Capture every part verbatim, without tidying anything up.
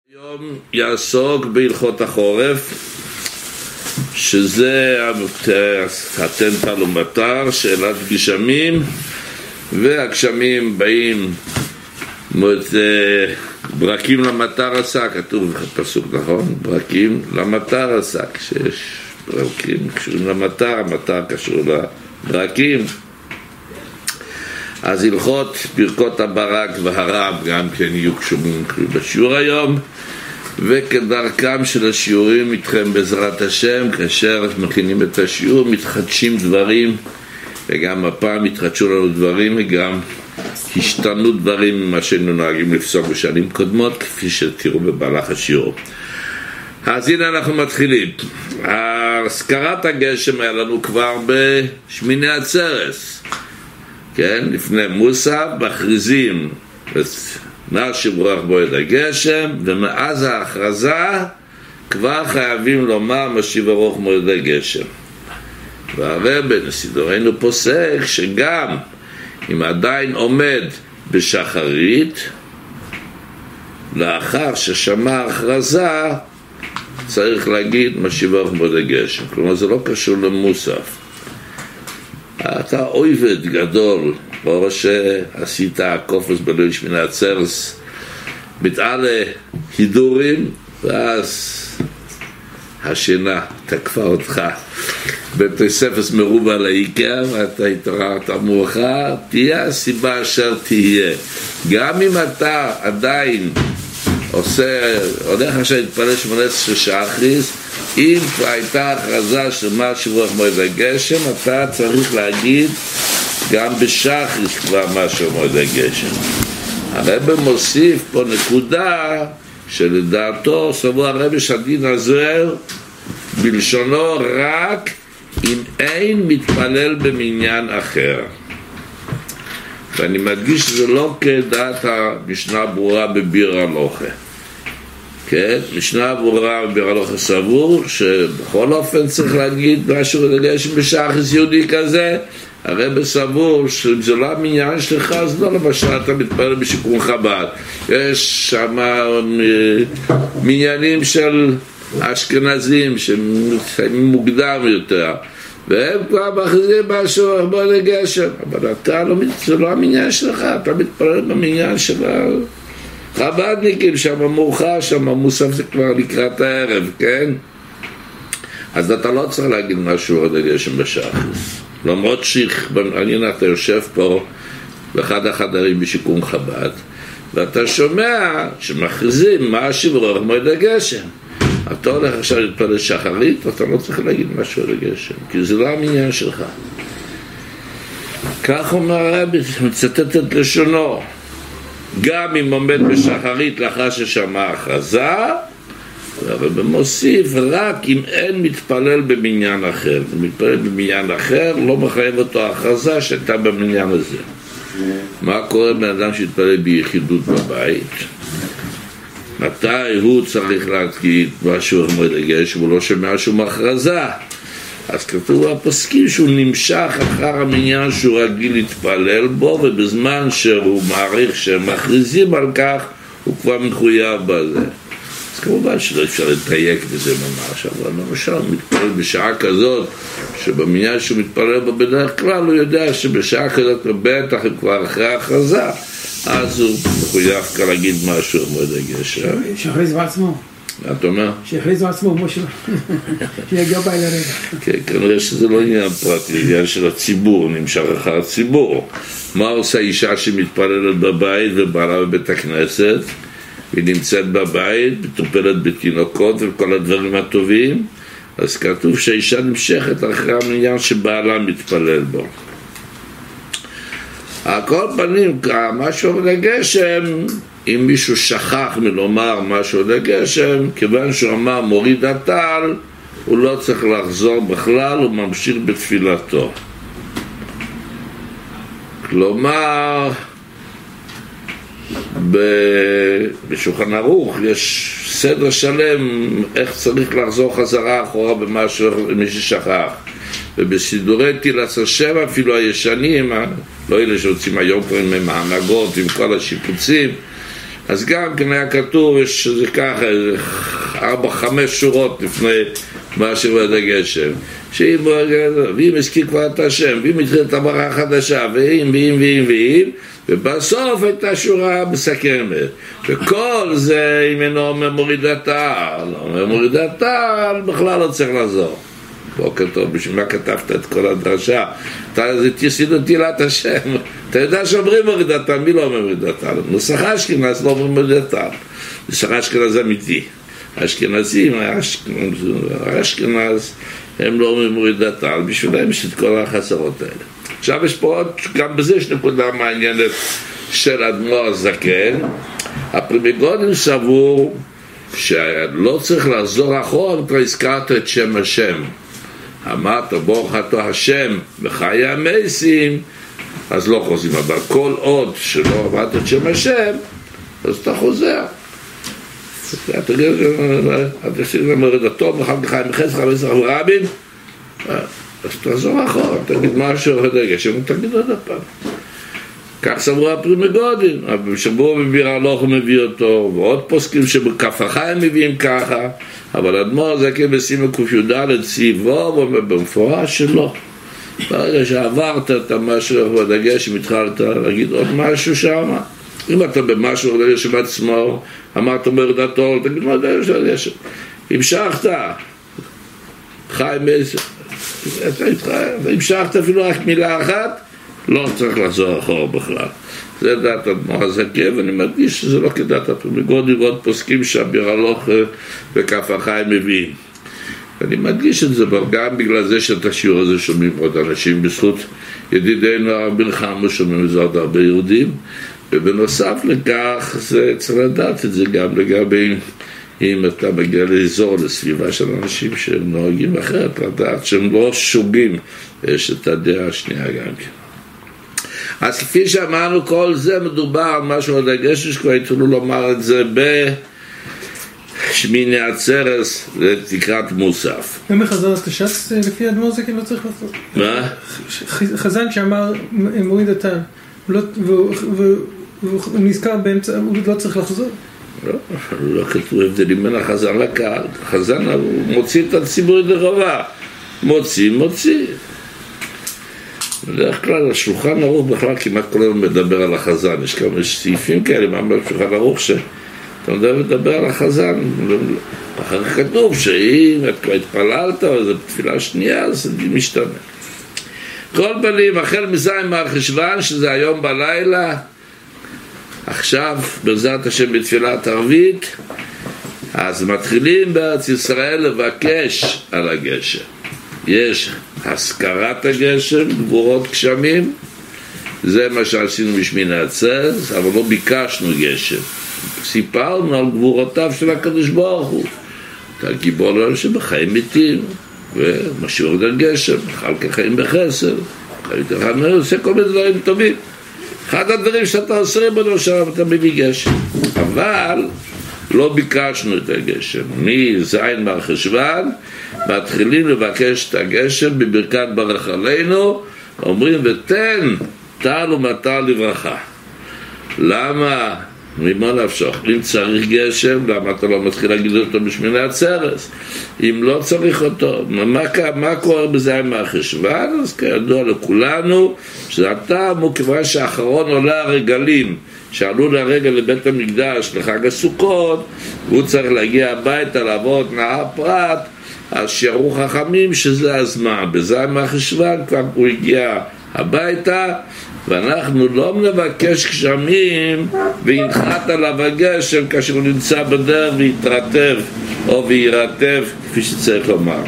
היום יעסוק בהלכות החורף, שזה הטנטה למטר, שאלת גשמים, והגשמים באים ברקים למטר עשה, כתוב פסוק נכון? ברקים למטר עשה, כשיש ברקים קשורים למטר, המטר קשור לברקים. אז הלכות ברכות הברק והרב גם כן יהיו קשורים בשיעור היום, וכדרכם של השיעורים איתכם בעזרת השם, כאשר מכינים את השיעור מתחדשים דברים, וגם הפעם התחדשו לנו דברים וגם השתנו דברים ממה שהיינו נוהגים לפסוק בשנים קודמות, כפי שתראו במהלך השיעור. אז הנה אנחנו מתחילים. הזכרת הגשם היה לנו כבר בשמיני עצרת, כן, לפני מוסף, מכריזים נשב רוח בועד הגשם, ומאז ההכרזה כבר חייבים לומר משיב הרוח מועד הגשם. והרב נסידורנו פוסק שגם אם עדיין עומד בשחרית, לאחר ששמע הכרזה צריך להגיד משיב הרוח מועד הגשם. כלומר זה לא קשור למוסף. אתה עובד גדול, ברור שעשית קופס בליל שמיני עצרת, מתעלה הידורים, ואז השינה תקפה אותך בתוספת מרובה לעיקר, ואתה התעוררת מאוחר, תהיה הסיבה אשר תהיה. גם אם אתה עדיין עושה, הולך עכשיו להתפלל שמונה עשרה שחריס, אם הייתה הכרזה של משיב רוח מועד הגשם, אתה צריך להגיד גם בשחריס כבר משיב מועד הגשם. הרב מוסיף פה נקודה שלדעתו סבור הרב שהדין הזה בלשונו רק אם אין מתפלל במניין אחר. ואני מדגיש שזה לא כדעת המשנה ברורה בביר הלוכה. כן, משנה ברורה בביר הלוכה סבור שבכל אופן צריך להגיד משהו לגשם בשחריס יהודי כזה. הרב סבור שאם זה לא המניין שלך, אז לא למשל אתה מתפלל בשיקום חב"ד, יש שם מניינים של אשכנזים שמוקדם יותר, והם כבר מכריזים משהו בוא לגשם, אבל אתה לא, זה לא המניין שלך, אתה מתפלל במניין של החב"דניקים, שם מאוחר, שם מוסף זה כבר לקראת הערב, כן? אז אתה לא צריך להגיד משהו בוא לגשם בשחריס. למרות שהנה אתה יושב פה באחד החדרים בשיקום חב"ד, ואתה שומע שמכריזים משיב רוח מועד הגשם, אתה הולך עכשיו להתפלל שחרית ואתה לא צריך להגיד משהו על הגשם, כי זה לא המניין שלך. כך אומר הרב, מצטט את לשונו, גם אם עומד בשחרית לאחר ששמע הכרזה, אבל מוסיף רק אם אין מתפלל במניין אחר. מתפלל במניין אחר לא מחייב אותו ההכרזה שהייתה במניין הזה. מה קורה בן אדם שהתפלל ביחידות בבית? מתי הוא צריך להגיד משהו מועד הגשם והוא לא שומע שום הכרזה? אז כתוב הפוסקים שהוא נמשך אחר המניין שהוא רגיל להתפלל בו, ובזמן שהוא מעריך שמכריזים על כך הוא כבר מחויב בזה. אז כמובן שלא אפשר לתייק בזה ממש, אבל למשל מתפלל בשעה כזאת שבמניין שהוא מתפלל בה בדרך כלל הוא יודע שבשעה כזאת בטח הוא כבר אחרי ההכרזה, אז הוא מחויב כבר להגיד משהו על מועד הגשם. שיכריז בעצמו. מה אתה אומר? שיכריז בעצמו, משה, שיגיע בי לרגע. כן, כנראה שזה לא עניין פרטי, זה עניין של הציבור, נמשך אחר הציבור. מה עושה אישה שמתפללת בבית ובעלה בבית הכנסת? היא נמצאת בבית, מטופלת בתינוקות וכל הדברים הטובים, אז כתוב שהאישה נמשכת אחרי המניין שבעלה מתפלל בו. על כל פנים, משהו לגשם, אם מישהו שכח מלומר משהו לגשם, כיוון שהוא אמר מוריד הטל, הוא לא צריך לחזור בכלל, הוא ממשיך בתפילתו. כלומר, בשולחן ערוך יש סדר שלם איך צריך לחזור חזרה אחורה במשהו מי ששכח, ובסידורי תהילת השם אפילו הישנים, לא אלה שיוצאים היום כבר עם ההנהגות עם כל השיפוצים, אז גם כן היה כתוב שזה ככה, ארבע, חמש שורות לפני מה שבד הגשם, שאם ואם הזכיר כבר את השם, ואם התחיל את הברכה החדשה, ואם ואם ואם ואם, ובסוף הייתה שורה מסכמת, וכל זה אם אינו אומר מוריד הטל, אומר מוריד הטל, בכלל לא צריך לעזור. בוקר טוב, בשביל מה כתבת את כל הדרשה? זה תסידו תהילת השם. אתה יודע שאומרים מוריד הטל, מי לא אומר מוריד הטל? נוסח אשכנז לא אומר מוריד הטל. נוסח אשכנז אמיתי. האשכנזים, האשכנז, הם לא אומרים מוריד הטל, בשבילם יש את כל החסרות האלה. עכשיו יש פה עוד, גם בזה יש נקודה מעניינת של אדמו"ר הזקן. הפרימיגונים סבור שלא צריך לחזור אחורה, אתה הזכרת את שם השם. אמרת ברוך אתה השם בחיי המתים, אז לא חוזרים, אבל כל עוד שלא אמרת את שם השם, אז אתה חוזר. אתה תגיד, אתה תגיד למורד הטוב, מחר בחיי מחסך, חמסך ורבין, אז תחזור אחורה, תגיד משהו, תגיד עוד הפעם. כך סברו הפרימיגונים, שבוע מביר הלוך ומביא אותו, ועוד פוסקים שבכף החיים מביאים ככה, אבל אדמו"ר הזקן בסימן ק"ד ציוו במפורש שלו. ברגע שעברת את המשהו בדגש, אם התחלת להגיד עוד משהו שם, אם אתה במשהו בדגש של עצמו, אמרת מרדתו, תגיד מה דגש של דגש. המשכת, חיים, אתה התחייב, המשכת אפילו רק מילה אחת, לא צריך לחזור אחורה בכלל. זה דעת אדמו"ר הזקן, ואני מדגיש שזה לא כדעת הפרימיגונים, ועוד פוסקים שהביר הלוך וכף החיים מביאים. ואני מדגיש את זה גם בגלל זה שאת השיעור הזה שומעים עוד אנשים, בזכות ידידינו הרב בן-חמו שומעים את זה עוד הרבה יהודים, ובנוסף לכך זה צריך לדעת את זה גם לגבי אם אתה מגיע לאזור, לסביבה של אנשים שנוהגים אחרת, לדעת שהם לא שוגים, יש את הדעה השנייה גם כן. אז כפי שאמרנו, כל זה מדובר על משהו על הגשם, שכבר התחילו לומר את זה בשמיני עצרת לתקרת מוסף. גם בחזן הש"ס לפי אדמו"ר הזקן לא צריך לעשות. מה? חזן שאמר מוריד הטל, והוא נזכר באמצע, הוא לא צריך לחזור. לא, לא כתוב הבדלים בין החזן לקהל. החזן הוא מוציא את הציבור לרבה. מוציא, מוציא. בדרך כלל השולחן ערוך בכלל כמעט כל היום מדבר על החזן. יש כמה סעיפים כאלה, מה בשולחן ערוך שאתה מדבר על החזן. אחר כך כתוב שאם את כבר התפללת או זו תפילה שנייה, אז זה משתנה. כל פנים, החל מזין מהחשוון, שזה היום בלילה, עכשיו בעזרת השם בתפילת ערבית, אז מתחילים בארץ ישראל לבקש על הגשם. יש הזכרת הגשם, גבורות גשמים, זה מה שעשינו בשמיני עצרת, אבל לא ביקשנו גשם. סיפרנו על גבורותיו של הקדוש ברוך הוא. אתה גיבור לו שבחיים מתים, ומשאיר את הגשם, אחר כך חיים בחסר, עושה כל מיני דברים טובים. אחד הדברים שאתה עושה בנו שם, אתה מביא גשם. אבל לא ביקשנו את הגשם. מזין מהחשוון, מתחילים לבקש את הגשם בברכת ברך עלינו, אומרים ותן טל ומטר לברכה. למה? ממה נפשך? אם צריך גשם, למה אתה לא מתחיל להגיד אותו בשמיני עצרת? אם לא צריך אותו, מה, מה קורה בזין מהחשוון? אז כידוע לכולנו, שזה הטעם הוא כיוון שהאחרון עולה הרגלים, שעלו לרגל לבית המקדש לחג הסוכות, והוא צריך להגיע הביתה לעבור את נהר פרת, אז שירו חכמים שזה הזמן. בזין מהחשוון כבר הוא הגיע הביתה, ואנחנו לא נבקש גשמים וינחת עליו הגשם כאשר הוא נמצא בדרך ויתרטב או וירטב, כפי שצריך לומר.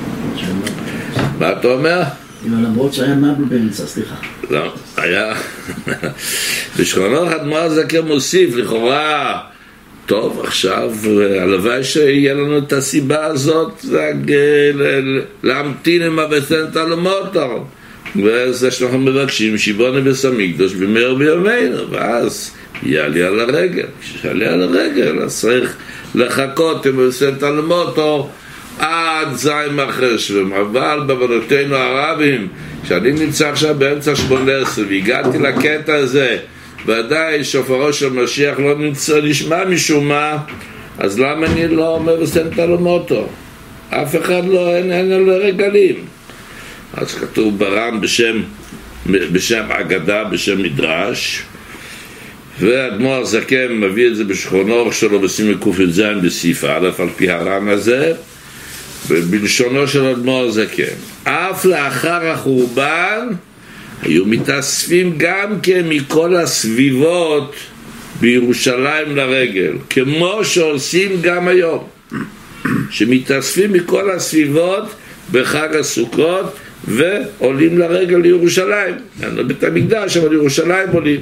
מה אתה אומר? למרות שהיה מבול באמצע, סליחה. לא, היה בשכונו אדמו"ר הזקן מוסיף לכאורה, טוב עכשיו הלוואי שיהיה לנו את הסיבה הזאת להמתין עם הבצנת על המוטר, וזה שאנחנו מבקשים שיבונה בסמיקדוש במהר בימינו, ואז יעלי על הרגל. כשיעלי על הרגל אז צריך לחכות עם הבצנת על המוטר עד זין מהחשוון. אבל בבנותינו הרבים, כשאני נמצא עכשיו באמצע שמונה עשרה והגעתי לקטע הזה ודאי שופרו של משיח לא נמצא, נשמע משום מה, אז למה אני לא אומר וסנטה למוטו? אף אחד לא, אין, אין לו רגלים. אז כתוב ברם בשם, בשם אגדה, בשם מדרש, והאדמו"ר הזקן מביא את זה בשכונו שלו בסימן ק"ז בסעיף א' על פי הר"ן הזה, ובלשונו של האדמו"ר הזקן. אף לאחר החורבן היו מתאספים גם כן מכל הסביבות בירושלים לרגל, כמו שעושים גם היום, שמתאספים מכל הסביבות בחג הסוכות ועולים לרגל לירושלים. בית המקדש, אבל לירושלים עולים.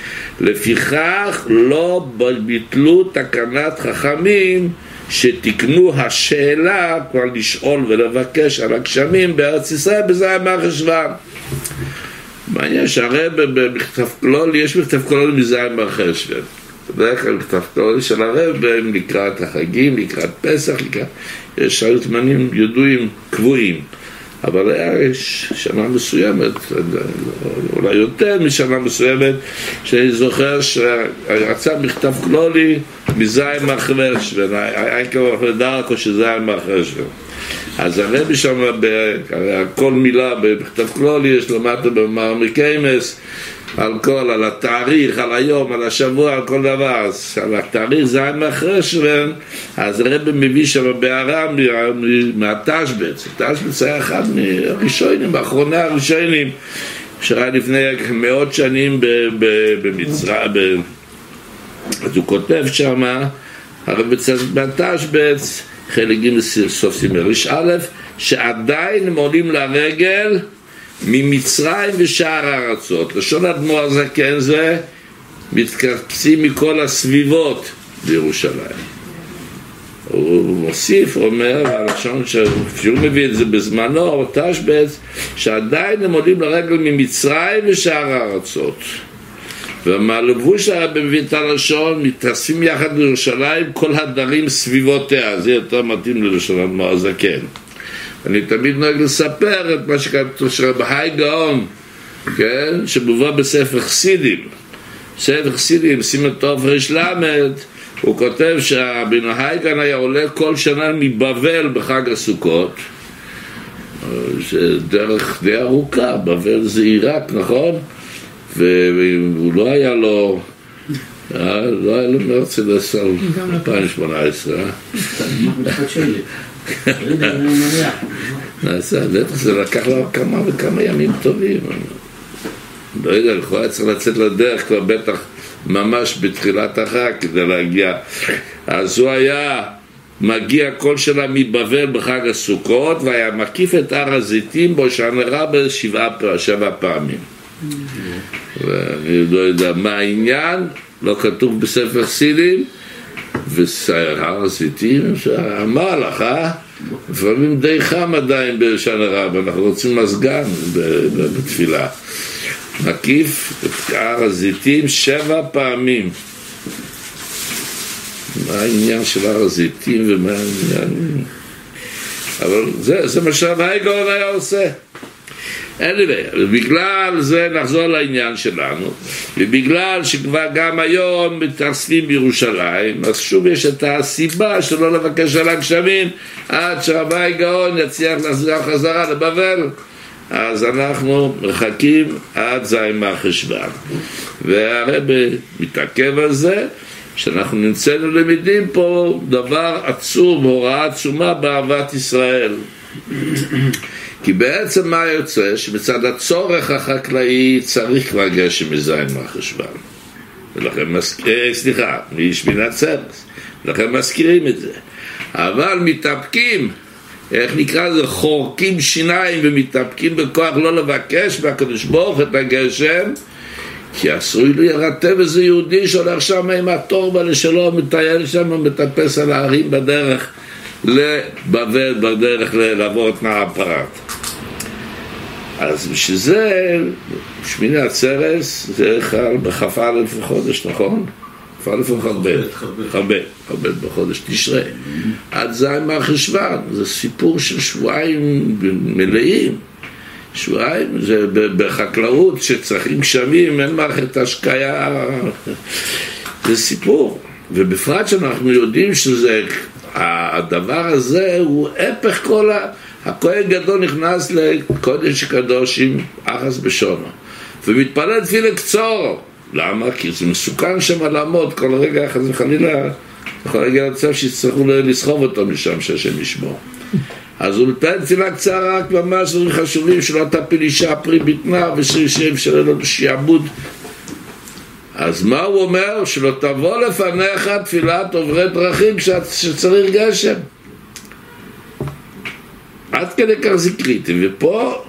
לפיכך לא ביטלו תקנת חכמים שתקנו השאלה כבר לשאול ולבקש על הגשמים בארץ ישראל בז' בחשוון. מעניין שהרי בכתב כלולי, יש בכתב כלולי מז' בחשוון. בדרך כלל בכתב כלולי של הרב הם לקראת החגים, לקראת פסח, לקראת... יש היו זמנים ידועים קבועים. אבל היה שנה מסוימת, אולי יותר משנה מסוימת, שאני זוכר שרצה מכתב כלולי מזין מחרשוון, היה כבר דרכו שזין מחרשוון. אז הרבי שם, כל מילה במכתב כלולי, יש למטה במאמר מקיימס, על כל, על התאריך, על היום, על השבוע, על כל דבר. אז על התאריך זין מחרשוון, אז הרבי מביא שם בהערה מהתשבץ. התשבץ היה אחד מהראשונים, האחרוני הראשונים, שהיה לפני מאות שנים במצרים. אז הוא כותב שם, הרבי מהתשבץ, חלק ג' סוף סימריש א', שעדיין הם עולים לרגל ממצרים ושאר הארצות. לשון האדמו"ר הזקן זה מתקבצים מכל הסביבות בירושלים. הוא מוסיף, הוא אומר, הלשון שהוא מביא את זה בזמנו, תשבץ, שעדיין הם עולים לרגל ממצרים ושאר הארצות. ומהלבוש היה מביא את הלשון, מתאספים יחד לירושלים כל הדרים סביבותיה. זה יותר מתאים ללשון האדמו"ר הזקן. אני תמיד נוהג לספר את מה שכתוב שרבי גאון, כן? שמובא בספר חסידים. ספר חסידים, סימן טוב ריש למד, הוא כותב שהרבי גאון היה עולה כל שנה מבבל בחג הסוכות, שדרך די ארוכה, בבל זה עיראק, נכון? והוא לא היה לו, לא היה לו מרצדס על אלפיים שמונה עשרה. נעשה, זה לקח לו כמה וכמה ימים טובים. לא יודע, הוא היה צריך לצאת לדרך כבר בטח ממש בתחילת החג כדי להגיע. אז הוא היה מגיע כל שנה מבבל בחג הסוכות, והיה מקיף את הר הזיתים בו שנראה בשבע פעמים. ואני לא יודע מה העניין, לא כתוב בספר חסידים, והר הזיתים, המהלך, אה? לפעמים די חם עדיין בשנה רב, אנחנו רוצים מזגן בתפילה. מקיף את הר הזיתים שבע פעמים. מה העניין של הר הזיתים ומה העניין? אבל זה, זה מה שרבי גאון היה עושה. anyway, ובגלל זה נחזור לעניין שלנו, ובגלל שכבר גם היום מתאספים בירושלים, אז שוב יש את הסיבה שלא לבקש על הגשמים עד שרבי גאון יצליח לחזור חזרה לבבל. אז אנחנו מחכים עד זין בחשוון, והרבי מתעכב על זה שאנחנו נמצאנו למדים פה דבר עצום, הוראה עצומה באהבת ישראל. כי בעצם מה יוצא? שבצד הצורך החקלאי צריך כבר גשם מזין בחשוון, ולכן מזכירים, סליחה, משמינת סרס, ולכן מזכירים את זה. אבל מתאפקים, איך נקרא לזה, חורקים שיניים ומתאפקים בכוח לא לבקש מהקדוש ברוך הוא את הגשם, כי עשוי לי ירתב איזה יהודי שהולך שם עם התורבה לשלום, מטייל שם ומטפס על הערים בדרך לבבל, בדרך לעבור את נהר הפרת. אז בשביל זה שמיני עצרס זה חל בכ"א בחודש, נכון? כ"א וח"ב, ח"ב, ח"ב בחודש תשרי, עד זין בחשוון. זה סיפור של שבועיים מלאים שבועיים, זה בחקלאות שצריכים גשמים, אין מערכת השקיה, זה סיפור. ובפרט שאנחנו יודעים שזה, הדבר הזה הוא הפך כל ה... הכהן גדול נכנס לקודש קדושים אחס בשונו ומתפלל תפילה קצור. למה? כי זה מסוכן שם לעמוד כל רגע אחת וחלילה יכול רגע לצב שיצטרכו לסחוב אותו משם שהשם ישמור. אז הוא מתפלל תפילה קצרה רק ממש דברים חשובים שלא תפיל אישה פרי בטנה ושם שלא לו שיעבוד. אז מה הוא אומר? שלא תבוא לפניך תפילת עוברי דרכים שצריך גשם. עד כדי כך זה קריטי, ופה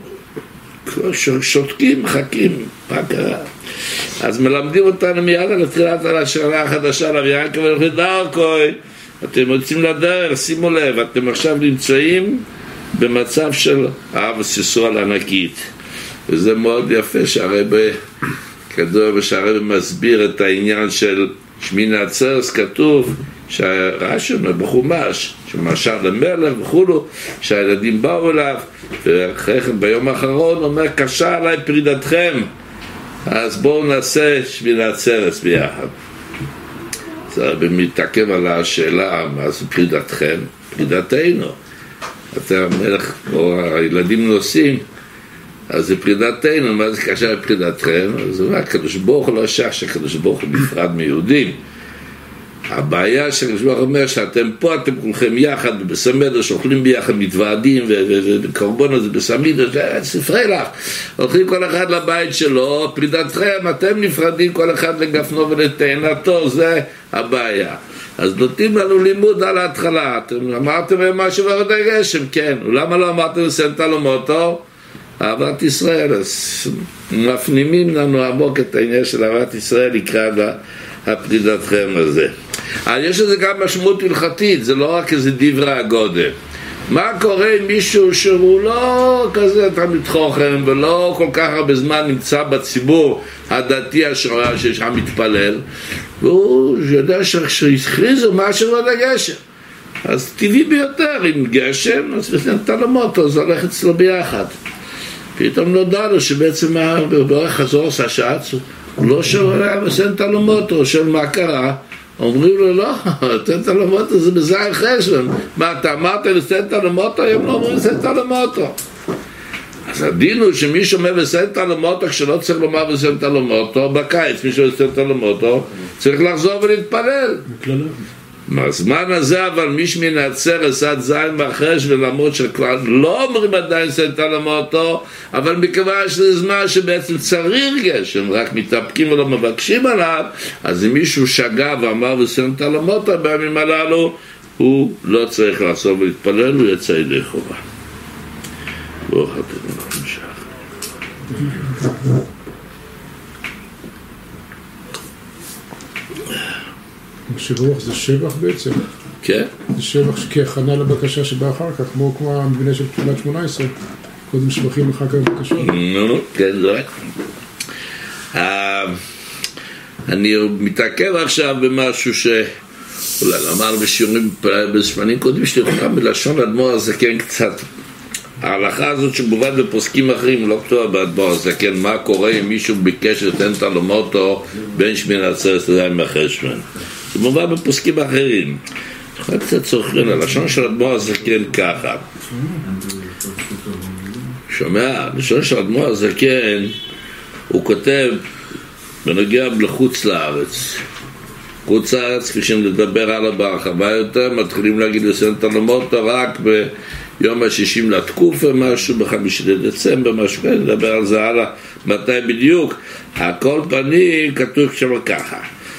שותקים, מחכים, מה קרה? אז מלמדים אותנו מיד על התחילת על השנה החדשה, לביאן כבר דרכוי, אתם יוצאים לדרך, שימו לב, אתם עכשיו נמצאים במצב של אהבה סיסואל ענקית, וזה מאוד יפה שהרבא כדור ושהרבא מסביר את העניין של שמיני עצרת, כתוב שהרש"י אומר בחומש שמשל למלך וכולו, שהילדים באו אליו, ואחרי כן ביום האחרון אומר קשה עליי פרידתכם, אז בואו נעשה שמיני עצרת ביחד. זה הרבה מתעכב על השאלה מה זה פרידתכם, פרידתנו, אתה המלך או הילדים נוסעים, אז זה פרידתנו, מה זה קשה לפרידתכם? אז זה רק הקדוש ברוך הוא לא שייך שהקדוש ברוך הוא נפרד מיהודים. הבעיה שהקדוש ברוך הוא אומר שאתם פה, אתם כולכם יחד בסמדר, שאוכלים ביחד, מתוועדים וקורבנות הזה בסמידה, זה ספרי לך, הולכים כל אחד לבית שלו, פרידתכם, אתם נפרדים כל אחד לגפנו ולתאנתו, זה הבעיה. אז נותנים לנו לימוד על ההתחלה, אתם אמרתם משהו ועוד הגשם, כן, ולמה לא אמרתם סנטה למוטו? אהבת ישראל, אז מפנימים לנו עמוק את העניין של אהבת ישראל לקראת הפרידתכם הזה. אבל יש לזה גם משמעות הלכתית, זה לא רק איזה דברי הגודל. מה קורה עם מישהו שהוא לא כזה תמיד חוכם ולא כל כך הרבה זמן נמצא בציבור הדתי השורה ששם מתפלל, והוא יודע שהכריזו משהו על הגשם, אז טבעי ביותר עם גשם, אז נתן למוטו, זה הולך אצלו ביחד. פתאום נודע לו שבעצם באורך חזור עשה שעץ, הוא לא שואל בסנטה למוטו, שואל מה קרה, אומרים לו לא, סנטה למוטו זה בזין חשבון, מה אתה אמרת לסנטה למוטו, היום לא אומרים סנטה למוטו. אז הדין הוא שמי שאומר בסנטה למוטו, כשלא צריך לומר בסנטה למוטו, בקיץ מי שאומר בסנטה למוטו, צריך לחזור ולהתפלל. בזמן הזה אבל מיש מן העצרת עד זין בחש, ולמרות שכבר לא אומרים עדיין סנטה למוטו, אבל מכיוון שזה זמן שבעצם צריך גשם, רק מתאפקים ולא מבקשים עליו, אז אם מישהו שגע ואמר בסנטה למוטו בימים הללו, הוא לא צריך לעשות ולהתפלל, הוא יצא ידי חובה. ברוך אתם נמשך. שבח זה שבח בעצם. כן. זה שבח כהכנה לבקשה שבאה אחר כך, כמו כמו המבנה של תפילת שמונה עשרה. קודם שבחים אחר כך בבקשות. נו, כן, זה רק. אני מתעכב עכשיו במשהו שאולי אמר בשיעורים בזמנים קודם שלי, גם בלשון אדמו"ר הזקן קצת. ההלכה הזאת שמובאת בפוסקים אחרים לא כתובה באדמו"ר הזקן, מה קורה אם מישהו ביקש לתן תלמותו בין שמיני עצרת עדיין מהחשבון. זה מובא בפוסקים אחרים. יכול קצת צורכן, הלשון של אדמו"ר הזקן ככה. שומע, הלשון של אדמו"ר הזקן, הוא כותב בנוגע לחוץ לארץ. חוץ לארץ, כפי שנדבר עליו בהרחבה יותר, מתחילים להגיד לסנטה למוטו רק ביום השישים לתקופה, משהו בחמישי לדצמבר, משהו כזה, נדבר על זה הלאה, מתי בדיוק. הכל פנים כתוב שם ככה.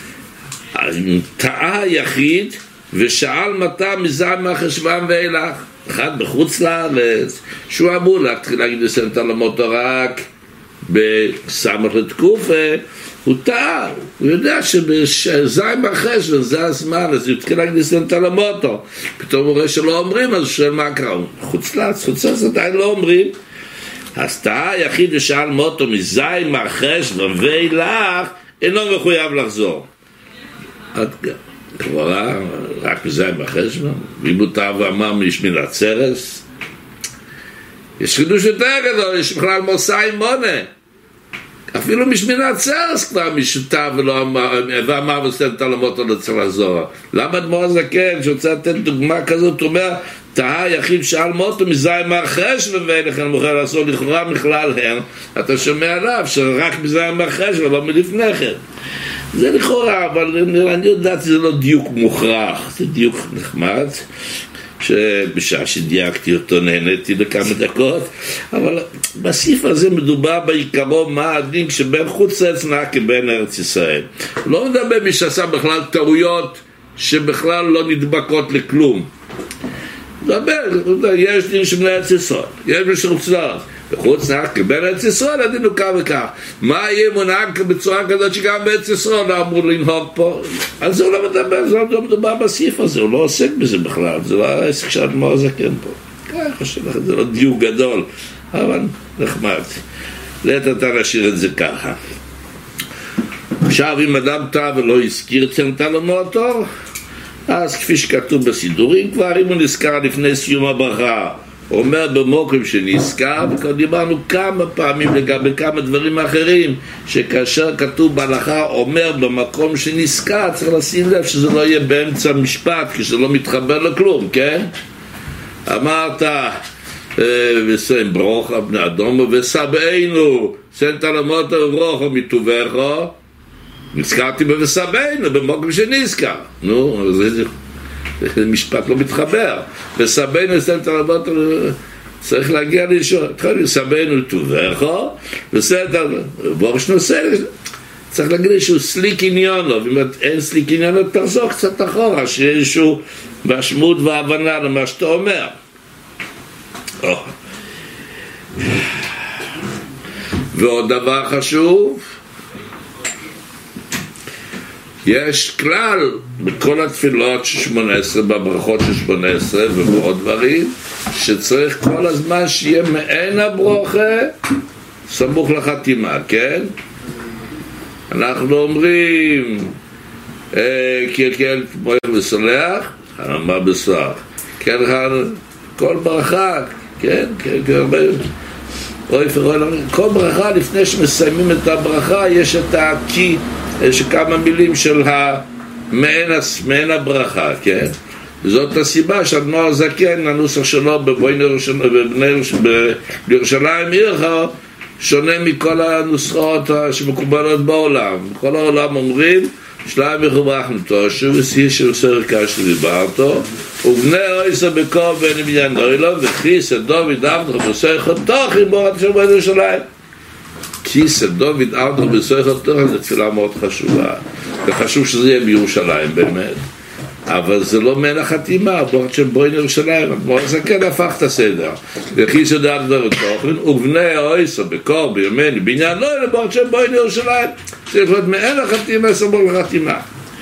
טעה יחיד ושאל מתי מזין מהחשבן ואילך, אחד בחוץ לארץ, שהוא אמור להתחיל להגיד לסנטה למוטו רק בסמך לתקופה, הוא טעה, הוא יודע שבזין בחשבן זה הזמן, אז הוא התחיל להגיד לסנטה למוטו, פתאום הוא רואה שלא אומרים, אז הוא שואל מה קרה, חוץ לארץ, חוץ לארץ עדיין לא אומרים. אז טעה יחיד ושאל מוטו מזין מהחשבן ואילך, אינו מחויב לחזור. עד כבר רק מזין בחשבון, ואם הוא טעה ואמר משמין עצרס, יש חידוש יותר גדול, יש בכלל מוסאי מונה. אפילו משמינת צרס כבר משותף ולא אמר, ואמר וסתת על המוטו לצל הזוהר. למה אדמו"ר הזקן, שרוצה לתת דוגמה כזאת, הוא אומר, תהה יחיד שאל מוטו מזי מרחש ובאלכן מוכר לעשות לכאורה מכלל הר, אתה שומע עליו שרק מזי מרחש ולא מלפני כן. זה לכאורה, אבל אני יודעת שזה לא דיוק מוכרח, זה דיוק נחמד, שבשעה שדייקתי אותו נהניתי לכמה דקות, אבל בסעיף הזה מדובר בעיקרו מה הדין שבין חוץ לארץ נעה כבין ארץ ישראל. לא מדבר מי שעשה בכלל טעויות שבכלל לא נדבקות לכלום. מדבר, יש דין של ארץ ישראל, יש דין של חוץ לארץ. בחוץ נעה כבין ארץ ישראל הדין הוא כך וכך. מה יהיה מונהג בצורה כזאת שגם בארץ ישראל לא אמור לנהוג פה? על זה הוא לא מדבר, זה לא מדובר בסעיף הזה, הוא לא עוסק בזה בכלל, זה לא העסק שהאדמו"ר הזקן פה. אני חושב לך, זה לא דיוק גדול, אבל נחמד. לעת אתה נשאיר את זה ככה. עכשיו אם אדם טעה ולא הזכיר את סנטה למועטור, אז כפי שכתוב בסידורים כבר, אם הוא נזכר לפני סיום הברכה, הוא אומר במוקרים שנזכר, וכבר דיברנו כמה פעמים לגבי כמה דברים אחרים, שכאשר כתוב בהלכה אומר במקום שנזכר, צריך לשים לב שזה לא יהיה באמצע משפט, כשזה לא מתחבר לכלום, כן? אמרת, וסיים ברוכה בני אדומו וסבאינו, סנטה למוטו וברוכו מטובךו, נזכרתי בבסבאינו, במוקרים שנזכר. נו, זה... משפט לא מתחבר. וסבנו סנטה למוטו צריך להגיע לישון. התחלנו סבנו לטובךו וסנטה בורש נושא. צריך להגיד שהוא סליק עניון לו, ואם אין סליק עניון לו תחזור קצת אחורה, שיהיה איזשהו משמעות והבנה למה שאתה אומר. ועוד דבר חשוב, יש כלל בכל התפילות של שמונה עשרה, בברכות של שמונה עשרה ובעוד דברים, שצריך כל הזמן שיהיה מעין הברוכה סמוך לחתימה, כן? אנחנו אומרים קלקל מויך וסולח, מה בסוח, כן, כל ברכה, כן, כן, כל ברכה לפני שמסיימים את הברכה יש את הקי, יש כמה מילים של המעין הברכה, כן? זאת הסיבה שהאדמו"ר הזקן, הנוסח שלו בירושלים עירך שונה מכל הנוסחות שמקובלות בעולם. בכל העולם אומרים שלהם יחוברכנו תושו ושיא של סרקה שדיברתו ובני אויסה בקור בני בניין אוילום וכיס את דוד עבדך בסויכו תוכי בורת של בני ירושלים. כיס את דוד עבדך בסויכו תוכי זו תפילה מאוד חשובה וחשוב שזה יהיה בירושלים באמת, אבל זה לא מעין החתימה, בורת של בני ירושלים. בורת זקן הפך את הסדר וכיס את דוד תוכי ובני אויסה בקור בני בניין אוילום בורת של בני ירושלים. צריך להיות מעין החתימה סמוך לחתימה,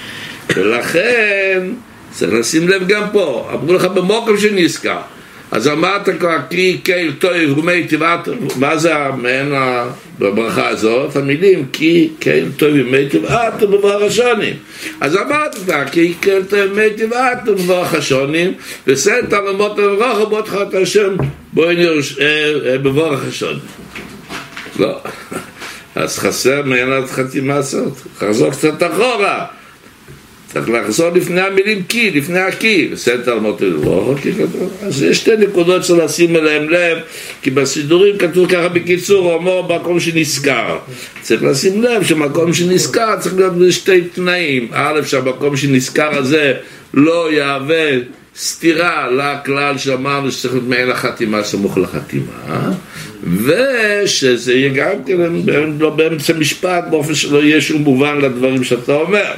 ולכן צריך לשים לב גם פה. אמרו לך במוקם שנזכר, אז אמרת כבר כי קייל טוב ומי טבעת, מה זה המעין בברכה הזאת? המילים כי קייל טוב ומי טבעת ובברך השונים. אז אמרת כבר כי קייל טוב ומי טבעת ובברך השונים וסנטה למוטו וברכה בותך את השם בואי נרש בברך השונים. לא, אז חסר מעינת חתימה הזאת, חזור קצת אחורה, צריך לחזור לפני המילים כי, לפני הכי, וסנטה למוטו וברכה. אז יש שתי נקודות של לשים אליהם לב, כי בסידורים כתוב ככה בקיצור, הוא אומר מקום שנזכר, צריך לשים לב שמקום שנזכר צריך להיות בשתי תנאים. א', שהמקום שנזכר הזה לא יהווה סתירה לכלל שאמרנו שצריך להיות מעין החתימה סמוך לחתימה, ושזה יהיה גם לא באמצע משפט באופן שלא יהיה שום מובן לדברים שאתה אומר.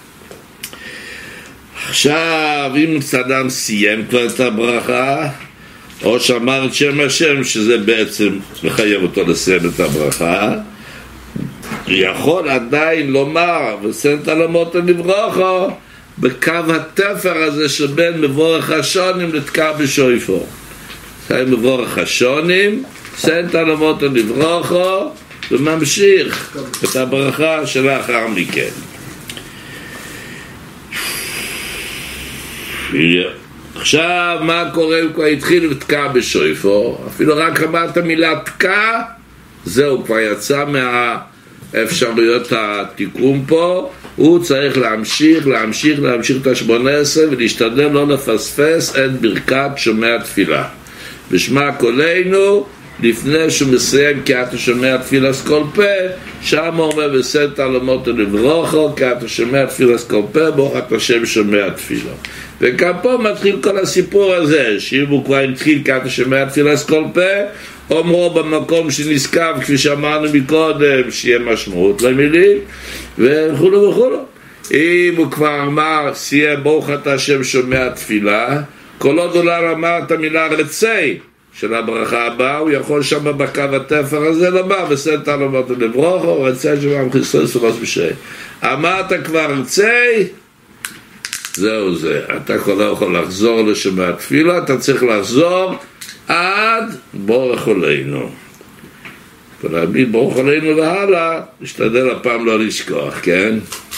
עכשיו אם אדם סיים כבר את הברכה או שאמר את שם השם, שזה בעצם מחייב אותו לסיים את הברכה, יכול עדיין לומר וסנטה למוטו וברכה בקו התפר הזה שבין מבורך השונים לתקע בשויפו. זה מבורך השונים, סנטה למוטו וברכה, וממשיך את הברכה שלאחר מכן. עכשיו, מה קורה אם כבר התחיל ותקע בשויפו? אפילו רק אמרת מילה תקע, זהו, כבר יצא מהאפשרויות התיקון פה. הוא צריך להמשיך, להמשיך, להמשיך את השמונה עשרה ולהשתדל לא לפספס את ברכת שומע תפילה. בשמע קולנו, לפני שהוא מסיים כי אתה שומע תפילה סכל פה, שם הוא אומר וסת אלמות ולברוכו, כי אתה שומע תפילה סכל פה, ברוך אתה השם שומע תפילה. וכאן פה מתחיל כל הסיפור הזה, שאם הוא כבר התחיל כי אתה שומע תפילה סכל פה, אומרו במקום שנזכב, כפי שאמרנו מקודם, שיהיה משמעות למילים, וכולו וכולו. אם הוא כבר אמר, סיים ברוך אתה השם שומע תפילה, כל עוד אולי אמר את המילה רצי של הברכה הבאה, הוא יכול שם בקו התפר הזה למה, וסת אלמות ולברוכו, רצי שמם חסרוס ולוס בשי. אמרת כבר רצי, זהו זה, אתה כבר לא יכול לחזור לשומע תפילה, אתה צריך לחזור עד בורך עלינו. ולהגיד בורך עלינו והלאה, נשתדל הפעם לא לשכוח, כן?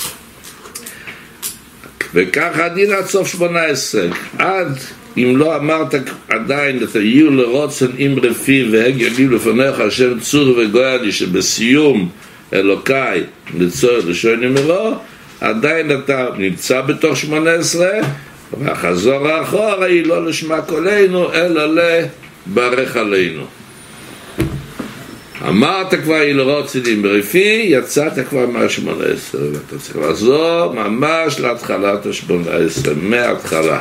וכך הדין עד סוף שמונה עשרה, עד אם לא אמרת עדיין את היו לרוצן עם רפי והגיונים לפניך השם צור וגואלי שבסיום אלוקאי לצור לשוי נמרו, עדיין אתה נמצא בתוך שמונה עשרה, והחזור האחורה היא לא לשמע קולנו אלא לברך עלינו. אמרת כבר היא לרוצן עם רפי, יצאת כבר מה-שמונה עשרה, ואתה צריך לחזור ממש להתחלת ה-שמונה עשרה, מההתחלה.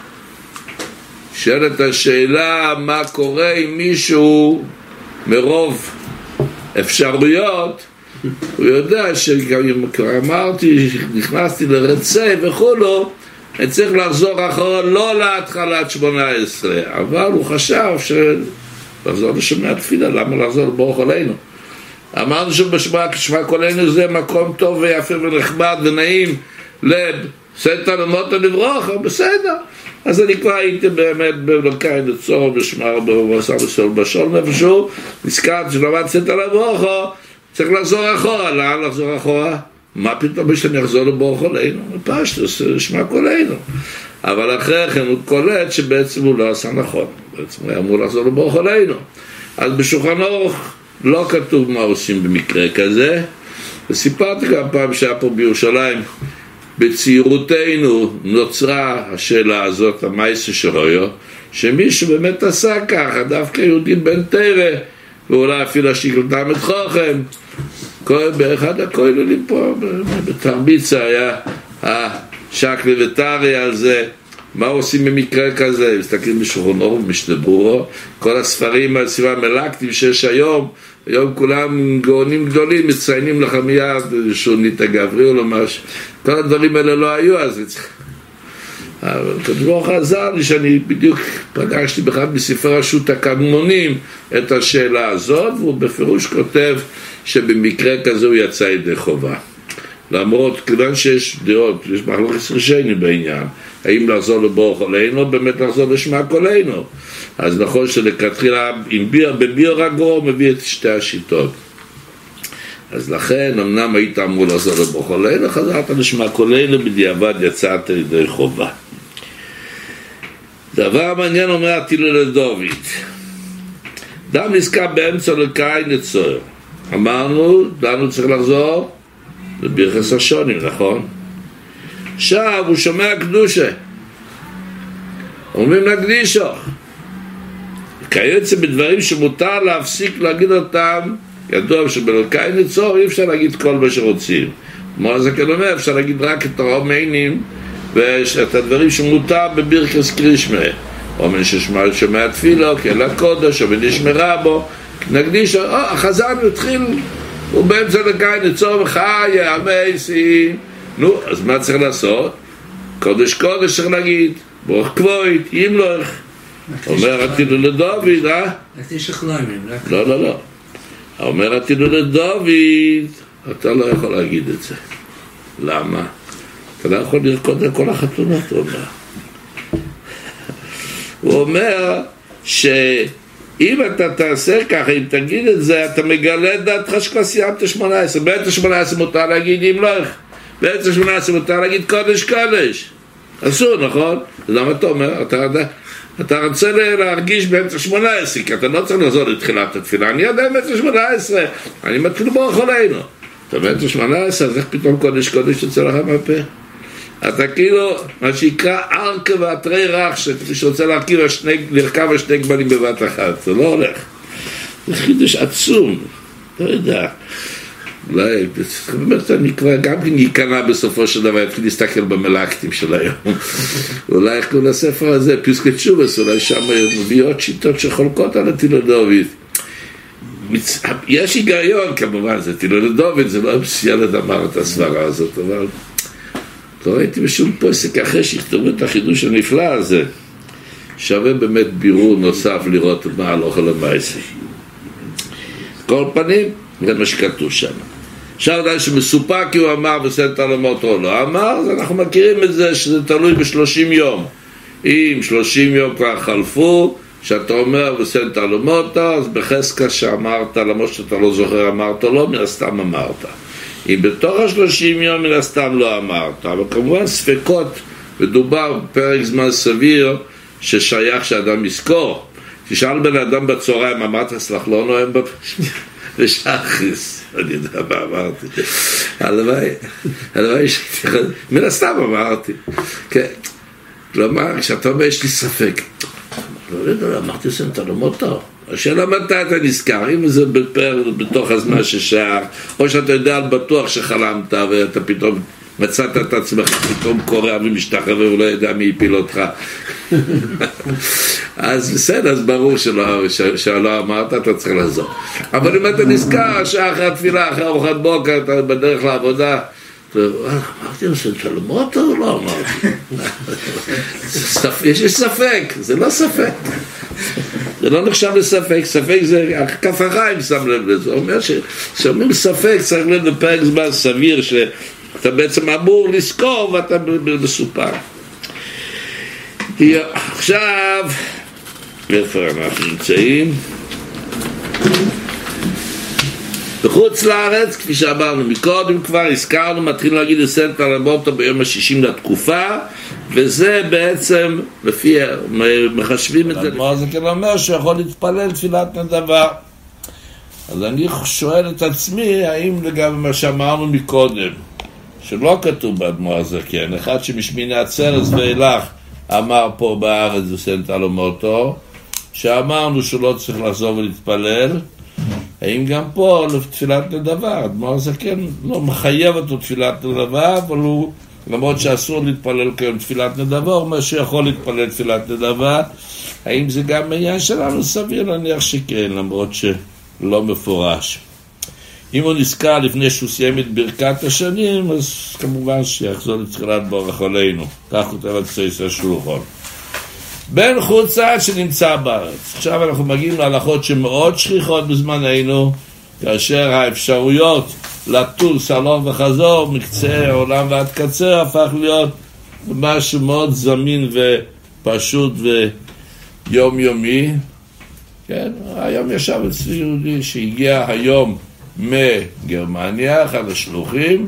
שאלת השאלה מה קורה אם מישהו מרוב אפשרויות הוא יודע שגם אמרתי נכנסתי לרצי וכולו, אני צריך לחזור אחורה לא להתחלת שמונה עשרה, אבל הוא חשב שלחזור לשומע תפילה, למה לחזור לברוך עלינו? אמרנו שבשמע קולנו זה מקום טוב ויפה ונחמד ונעים לב סת אלמות ולברוכו, בסדר. אז אני כבר הייתי באמת בלוקאי לצור בשמר בבשר בסול בשול נפשו, נזכרת שלמד סת אלמות, צריך לחזור אחורה. לאן לחזור אחורה? מה פתאום שאני אחזור לברוך עלינו? פשטוס, שמע קולנו. אבל אחרי כן הוא קולט שבעצם הוא לא עשה נכון, בעצם הוא אמור לחזור לברוך עלינו. אז בשולחן אורך לא כתוב מה עושים במקרה כזה, וסיפרתי גם פעם שהיה פה בירושלים בצעירותנו נוצרה השאלה הזאת, המייסה שלו, שמישהו באמת עשה ככה, דווקא יהודים בן תרא, ואולי אפילו השיקלתם את חוכם, באחד הכוללים פה, בתרביצה היה השקלי וטרי על זה, מה עושים במקרה כזה? מסתכלים בשולחן אורך, משתברו, כל הספרים על סביבה מלאקטים שיש היום, היום כולם גאונים גדולים, מציינים לך מיד שונית הגברי או לא משהו, כל הדברים האלה לא היו אז. אבל כדבור עזר לי שאני בדיוק פגשתי באחד מספרי רשות הקדמונים את השאלה הזאת, והוא בפירוש כותב שבמקרה כזה הוא יצא ידי חובה. למרות, כיוון שיש דעות, יש מחלוקת ראשונים בעניין, האם לחזור לברוך עלינו או באמת לחזור לשמע קולנו. אז נכון שלכתחילה עם ביר, בביר הגור מביא את שתי השיטות. אז לכן, אמנם היית אמור לחזור לברוך עלינו, חזרת לשמע קולנו, בדיעבד יצאת ידי חובה. דבר מעניין אומר התילו לדוד, דם נזכר באמצע לקאי נצור. אמרנו, דנו צריך לחזור לברכס השונים, נכון? עכשיו הוא שומע קדושה, אומרים להקדישו, כיוצא בדברים שמותר להפסיק להגיד אותם, ידוע שבלקאי נצור אי אפשר להגיד כל מה שרוצים. כמו זה כן אומר, אפשר להגיד רק את הרומיינים ואת הדברים שמותר בברכס קרישמה, או מן ששומע תפילו, כאל הקודש, או מן ישמרה בו, נקדיש, או, החזן התחיל, הוא באמצע לקאי נצור וחי, המייסים, נו, אז מה צריך לעשות? קודש קודש צריך להגיד, ברוך כבוית, ימלוך, אומר עתידו לדוד, אה? נקדיש לחלומים, לא, לא, לא. אומר עתידו לדוד, אתה לא יכול להגיד את זה. למה? אתה לא יכול לרקוד על כל החתונות, הוא אומר. הוא אומר שאם אתה תעשה ככה, אם תגיד את זה, אתה מגלה את דעתך שכבר סיימת שמונה עשרה. באמצע שמונה עשרה מותר להגיד ימלוך. באמצע שמונה עשרה מותר להגיד קודש קודש. אסור, נכון? למה אתה אומר? אתה, אתה רוצה להרגיש באמצע שמונה עשרה, כי אתה לא צריך לחזור לתחילת התפילה. אני יודע באמצע שמונה עשרה, אני מתחיל ברוך עלינו. אתה באמצע שמונה עשרה, אז איך פתאום קודש קודש יוצא לך מהפה? אתה כאילו, מה שיקרא ארכה ועטרי רך, שרוצה להרכיב לרכב על שני גמלים בבת אחת, זה לא הולך. זה חידוש עצום, לא יודע. אולי, באמת אני כבר גם כן ייכנע בסופו של דבר, התחיל להסתכל במלאקטים של היום. אולי איך כל הספר הזה, פיסקי תשובס, אולי שם מביאות שיטות שחולקות על התילודובית. יש היגיון כמובן, זה תילודובית, זה לא ילד אמר את הסברה הזאת, אבל לא ראיתי בשום פוסק אחרי שיכתבו את החידוש הנפלא הזה. שווה באמת בירור נוסף לראות מה הלוך על המעשה. כל פנים, זה מה שכתוב שם. עכשיו עדיין שמסופק כי הוא אמר וסנט עולמות או לא אמר, אז אנחנו מכירים את זה שזה תלוי בשלושים יום. אם שלושים יום כבר חלפו, שאתה אומר וסנט עולמות, אז בחזקה שאמרת, למרות שאתה לא זוכר אמרת או לא, מן הסתם אמרת. אם בתוך השלושים יום מן הסתם לא אמרת, אבל כמובן ספקות, מדובר בפרק זמן סביר ששייך שאדם יזכור. תשאל בן אדם בצהריים, אמרת סלח לא נועם בשחס, אני יודע מה אמרתי. הלוואי, הלוואי שהייתי, מן הסתם אמרתי. כלומר, כשאתה אומר יש לי ספק, לא יודע, אמרתי סנטה לא מותר. השאלה מתי אתה נזכר, אם זה בתוך הזמן ששאר, או שאתה יודע על בטוח שחלמת ואתה פתאום מצאת את עצמך, פתאום קורא ומשתחרר ולא יודע מי הפיל אותך. אז בסדר, אז ברור שלא, שלא אמרת, אתה צריך לחזור. אבל אם אתה נזכר, שעה אחרי התפילה, אחרי ארוחת בוקר, אתה בדרך לעבודה, אמרתי לו סנטלמות או לא אמרתי? יש לי ספק, זה לא ספק. זה לא נחשב לספק, ספק זה, כף החיים שם לב לזה. הוא אומר שאומרים ספק, צריך לב לפרק זמן סביר, שאתה בעצם אמור לזכור ואתה מסופר. עכשיו, איפה אנחנו נמצאים? בחוץ לארץ, כפי שאמרנו מקודם כבר, הזכרנו, מתחילים להגיד לסנט עולמות ביום השישים לתקופה, וזה בעצם, לפי, מחשבים את זה. מה זה כן אומר שיכול להתפלל תפילת נדבה. אז אני שואל את עצמי, האם לגבי מה שאמרנו מקודם, שלא כתוב באדמו"ר הזקן, אחד שמשמיני עצרת ואילך אמר פה בארץ בסנט עולמותו, שאמרנו שלא צריך לחזור ולהתפלל, האם גם פה לתפילת נדבה, האדמו"ר הזקן לא מחייב אותו תפילת נדבה, אבל הוא, למרות שאסור להתפלל כיום תפילת נדבה, הוא אומר שיכול להתפלל תפילת נדבה, האם זה גם עניין שלנו? סביר להניח שכן, למרות שלא מפורש. אם הוא נזכר לפני שהוא סיים את ברכת השנים, אז כמובן שיחזור לתחילת ברוך עלינו. כך הוא תלת סייס השולחון. בין חוצה שנמצא בארץ. עכשיו אנחנו מגיעים להלכות שמאוד שכיחות בזמננו, כאשר האפשרויות לטוס הלוך וחזור מקצה העולם ועד קצה הפך להיות משהו מאוד זמין ופשוט ויומיומי. כן? היום ישב אצלי יהודי שהגיע היום מגרמניה, אחד השלוחים,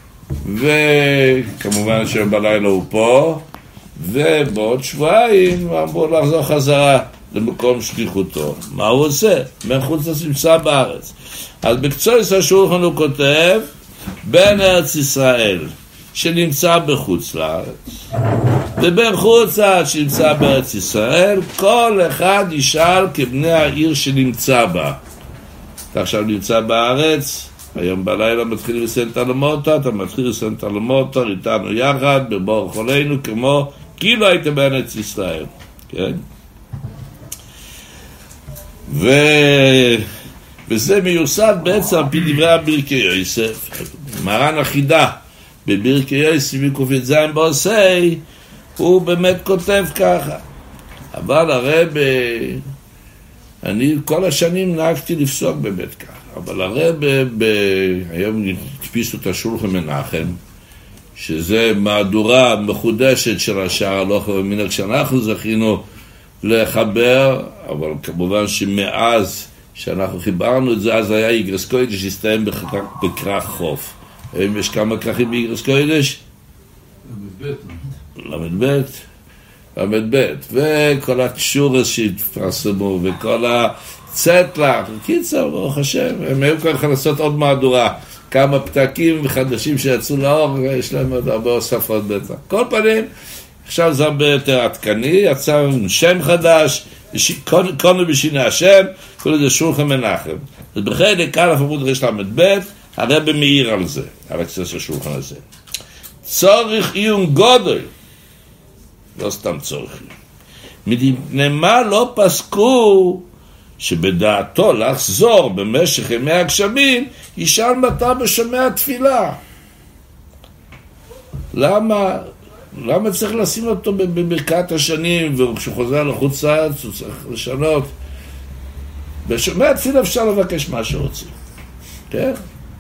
וכמובן שבלילה הוא פה, ובעוד שבועיים הוא אמור לחזור חזרה למקום שליחותו. מה הוא עושה? מחוץ נמצא בארץ. אז בקצויס השולחן הוא כותב, בין ארץ ישראל שנמצא בחוץ לארץ ובין חוץ לארץ שנמצא בארץ ישראל, כל אחד ישאל כבני העיר שנמצא בה. אתה עכשיו נמצא בארץ, היום בלילה מתחיל לסנט עולמות, אתה מתחיל לסנט עולמות איתנו יחד בברוך עלינו, כמו כאילו היית בארץ ישראל, כן? ו... וזה מיוסד בעצם על פי דברי הברכי יוסף. מרן החידה בברכי יוסף מקופית זין בעושי, הוא באמת כותב ככה. אבל הרב, אני כל השנים נהגתי לפסוק באמת ככה, אבל הרב ב... היום תפיסו את השולחן מנחם, שזה מהדורה מחודשת של השער הלוך ומנהג שאנחנו זכינו לחבר, אבל כמובן שמאז שאנחנו חיברנו את זה, אז היה איגרס קוידש שהסתיים בכרך חוף. היום יש כמה כרכים באיגרס קוידש? למד בית, למד בית, וכל הקשורס שהתפרסמו, וכל הצטלה, קיצר, ברוך השם, הם היו כאן לעשות עוד מהדורה, כמה פתקים וחדשים שיצאו לאור, ויש להם עוד הרבה הוספות בטח. כל פנים, עכשיו זה הרבה יותר עדכני, יצא שם חדש, קונו בשיני השם, כל זה שולחן מנחם. אז בחלק א' עמוד ריש למד בית, הרב מאיר על זה, על הקצת השולחן הזה. צורך עיון גודל, לא סתם צורך. מפני מה לא פסקו שבדעתו לחזור במשך ימי הגשמים, ישאל מתי בשומע תפילה. למה? למה צריך לשים אותו בברכת השנים, וכשהוא חוזר לחוץ לארץ הוא צריך לשנות? בשומע תפילה אפשר לבקש מה שרוצים. כן?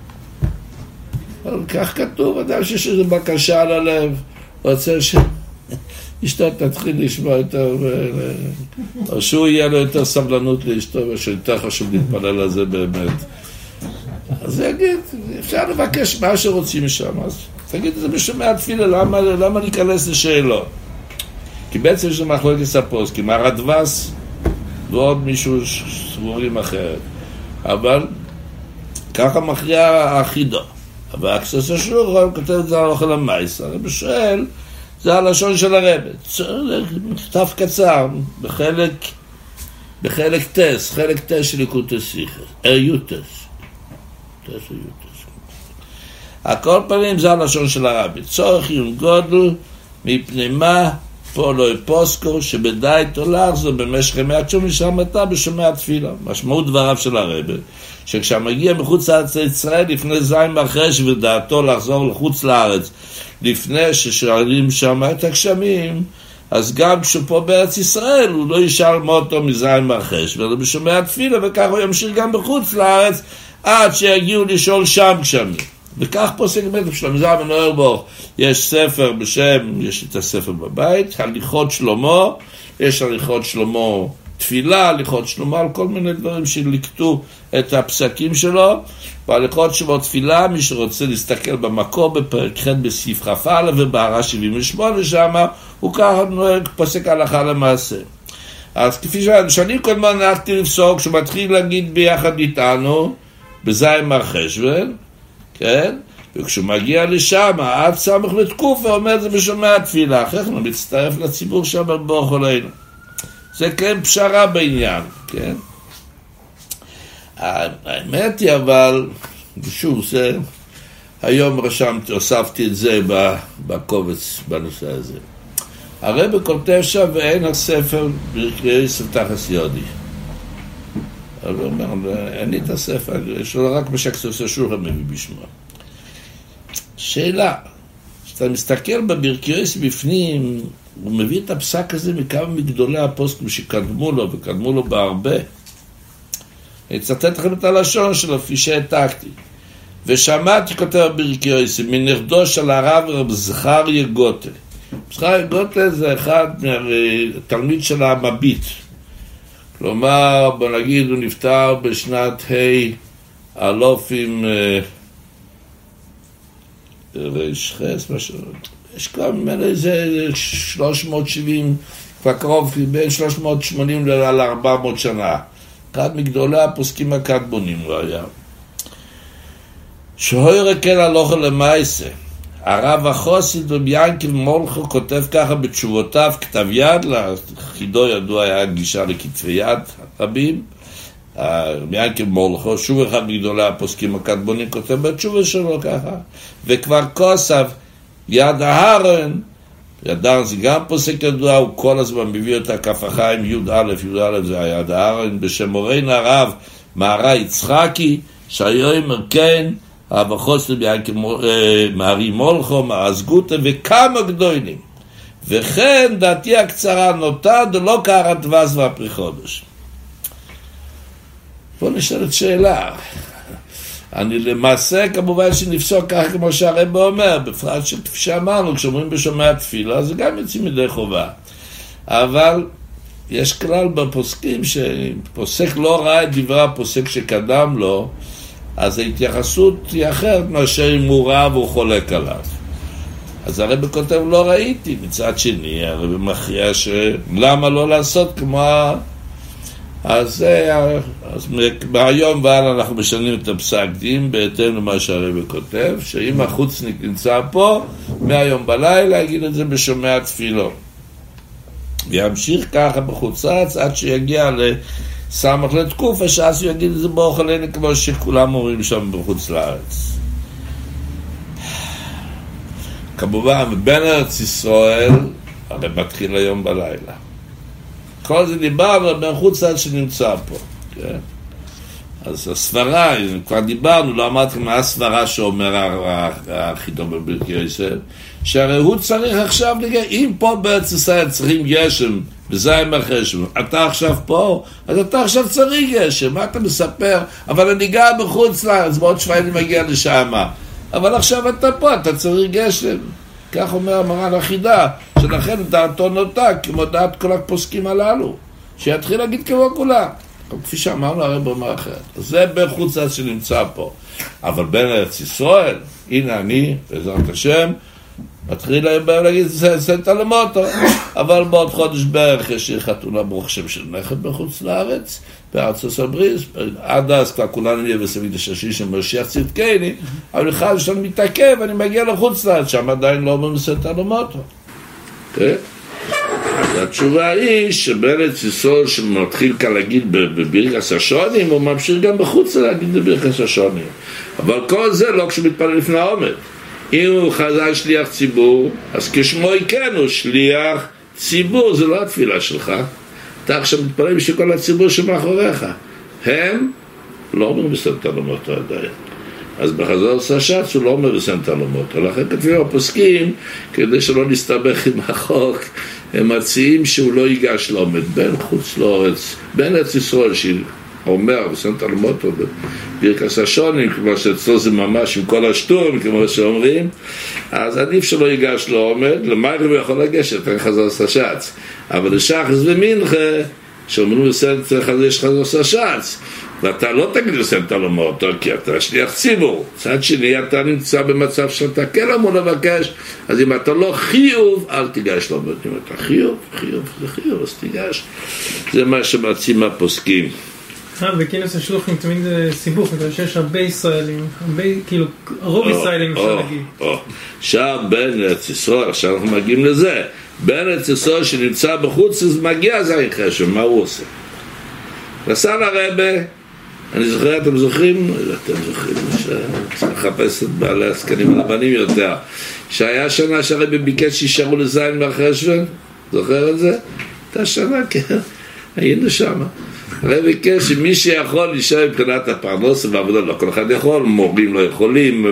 אבל כך כתוב, אדם שיש איזו בקשה על הלב, רוצה שאשתו תתחיל לשמוע יותר, או שהוא יהיה לו יותר סבלנות לאשתו, ושיותר חשוב להתפלל על זה באמת. אז יגיד, אפשר לבקש מה שרוצים משם, אז תגיד את זה בשומע תפילה, למה, למה להיכנס לשאלות? כי בעצם יש מחלוקת הפוסקים, הרדב"ס ועוד מישהו סבורים אחרת, אבל ככה מכריע האחידו. אבל הקצת השולחן כותב את זה על אוכל המייס, הרב שואל, זה הלשון של הרב, מכתב קצר, בחלק, בחלק טס, חלק טס של ליקוטי שיחה, אריוטס, טס אריוטס. הכל פנים זה הלשון של הרבי, צורך עיון גודל, מפני מה פה לא פוסקו, שבדי תולך זו במשך ימי הגשמים שמתה בשומע תפילה. משמעות דבריו של הרבי, שכשמגיע מחוץ לארץ ישראל, לפני זין מרחש ודעתו לחזור לחוץ לארץ, לפני ששואלים שם את הגשמים, אז גם כשהוא פה בארץ ישראל, הוא לא ישאל מותו מזין מרחש, ולא בשומע תפילה, וכך הוא ימשיך גם בחוץ לארץ, עד שיגיעו לשאול שם גשמים. וכך פוסק בית שלמה זלמן אוירבך, יש ספר בשם, יש את הספר בבית, הליכות שלמה, יש הליכות שלמה תפילה, הליכות שלמה, על כל מיני דברים שליקטו את הפסקים שלו, והליכות שלמה תפילה, מי שרוצה להסתכל במקור בפרק ח' בסעיף כ"א ובהערה שבעים ושמונה שם, הוא ככה נוהג פוסק הלכה למעשה. אז כפי שאני כל הזמן נהגתי לפסוק, שהוא מתחיל להגיד ביחד איתנו, בזין מר חשוון, כן? וכשהוא מגיע לשם, עד סמך לתקוף ואומר את זה בשומע תפילה, אחרי כן הוא מצטרף לציבור שם ברוך עלינו. זה כן פשרה בעניין, כן? האמת היא אבל, שוב, זה, היום רשמתי, הוספתי את זה בקובץ בנושא הזה. הרב כותב שם ואין הספר ברכי ספתחס יודי. הוא אומר, אין לי את הספר, יש לו רק בשקסוס השולחן מביא בשמו. שאלה, כשאתה מסתכל בברכיוס בפנים, הוא מביא את הפסק הזה מכמה מגדולי הפוסקים שקדמו לו, וקדמו לו בהרבה. אני אצטט לכם את הלשון שלו, כפי שהעתקתי. ושמעתי כותב בברכיוס, מנכדו של הרב רב זכריה גוטה. זכריה גוטה זה אחד מהתלמיד של המביט. כלומר, בוא נגיד, הוא נפטר בשנת ה' אלופים רש חס, משהו, יש כבר ממנו איזה שלוש מאות שבעים, כבר קרוב בין שלוש מאות שמונים ל-ארבע מאות שנה. אחד מגדולי הפוסקים הקדמונים הוא היה. שהוירה כן הלוכה למעשה. הרב החוסיד וביאנקל מולכו כותב ככה בתשובותיו, כתב יד, לחידו ידוע היה גישה לכתבי יד רבים. ביאנקל מולכו, שוב אחד מגדולי הפוסקים הקדמונים, כותב בתשובה שלו ככה. וכבר כוסף יד ההרן, ידן זה גם פוסק ידוע, הוא כל הזמן מביא אותה כף החיים, י' א', י' א' זה היד ההרן, בשם מורנו הרב מהר"י יצחקי, שהיום כן, הרב החוסד ביאנקל מהרי מולכו, מהרזגוטה וכמה גדולים. וכן דעתי הקצרה נוטה דלא קערת דבש והפרי חודש. בוא נשאלת שאלה. אני למעשה כמובן שנפסוק ככה כמו שהרב אומר, בפרט שכפי שאמרנו, כשאומרים בשומע תפילה, זה גם יוצאים מדי חובה. אבל יש כלל בפוסקים שפוסק לא ראה את דברי הפוסק שקדם לו, אז ההתייחסות היא אחרת מאשר אם הוא ראה והוא חולק עליו. אז הרב כותב לא ראיתי. מצד שני הרב מכריע שלמה לא לעשות כמו ה... אז, אז מהיום ועל אנחנו משנים את הפסק דין בהתאם למה שהרב כותב, שאם החוצניק נמצא פה מהיום בלילה יגיד את זה בשומע תפילו וימשיך ככה בחוצץ עד שיגיע לסמך לתקופה, שאז הוא יגיד את זה באוכלני כמו שכולם אומרים שם בחוץ לארץ. כמובן בין ארץ ישראל הרי מתחיל היום בלילה. כל זה דיברנו בין חוץ לארץ שנמצא פה, כן? אז הסברה, כבר דיברנו, לא אמרתי מה הסברה שאומר החידו בברכי יוסף, שהרי הוא צריך עכשיו לגמרי, אם פה בארץ ישראל צריכים גשם, וזה עם החשם, אתה עכשיו פה, אז אתה עכשיו צריך גשם, מה אתה מספר? אבל אני גר בחוץ לארץ, בעוד שבועיים אני מגיע לשם, אבל עכשיו אתה פה, אתה צריך גשם. כך אומר המרן החידה, שלכן דעתו נוטה, כמו דעת כל הפוסקים הללו, שיתחיל להגיד כמו כולם. כפי שאמרנו הרי במה אחרת. זה בין חוץ לארץ שנמצא פה. אבל בין ארץ ישראל, הנה אני, בעזרת השם, מתחיל להגיד, זה תלמותו. אבל בעוד חודש בערך יש לי חתונה ברוך שם של נכד בחוץ לארץ, בארצות הברית, עד אז כבר כולנו נהיה בסביב הששי של משיח צדקני, אבל אחד שלנו מתעכב, אני מגיע לחוץ לארץ, שם עדיין לא ממסה תלמותו. התשובה היא שבין ארץ ישראל שמתחיל כאן להגיד בברכת השונים, הוא ממשיך גם בחוץ להגיד בברכת השונים. אבל כל זה לא כשמתפלל לפני העומד. אם הוא חזר שליח ציבור, אז כשמו כן הוא שליח ציבור, זה לא התפילה שלך. אתה עכשיו מתפלל בשביל כל הציבור שמאחוריך. הם לא אומרים בסם תלמותו עדיין. אז בחזור סשץ הוא לא אומר בסם תלמותו. לכן כתבים הפוסקים, כדי שלא נסתבך עם החוק, הם מציעים שהוא לא ייגש לעומד בין חוץ לארץ, בין ארץ ישראל שאומר בסם תלמותו בברכת השונים, כמו שאצלו זה ממש עם כל השטורם, כמו שאומרים, אז עדיף שלא ייגש לעומד, למעלה הוא יכול לגשת, אין חזור סשץ. אבל לשחס ומנחה, שאומרים בסם יש חזור סשץ, ואתה לא תגיד בסם תלמותו, כי אתה שליח ציבור. צד שני, אתה נמצא במצב שאתה כן אמור לבקש, אז אם אתה לא חיוב, אל תיגש לעומד. אם אתה חיוב, חיוב, זה חיוב, אז תיגש. זה מה שמציעים הפוסקים. אה, בכנס השלוחים תמיד זה סיבוך, שיש הרבה ישראלים, הרבה, כאילו, רוב ישראלים אפשר להגיד. עכשיו בין ארץ ישראל, עכשיו אנחנו מגיעים לזה, בין ארץ ישראל שנמצא בחוץ, אז מגיע זין חשם, מה הוא עושה? נסע לרבה, אני זוכר, אתם זוכרים? אתם זוכרים, שצריך לחפש את בעלי הסקנים הלבנים יותר, שהיה שנה שהרבה ביקש שישארו לזין מהחשבן, זוכר את זה? הייתה שנה, כן, היינו שם. הרב ביקש שמי שיכול להישאר מבחינת הפרנוס והעבודה, לא כל אחד יכול, מורים לא יכולים,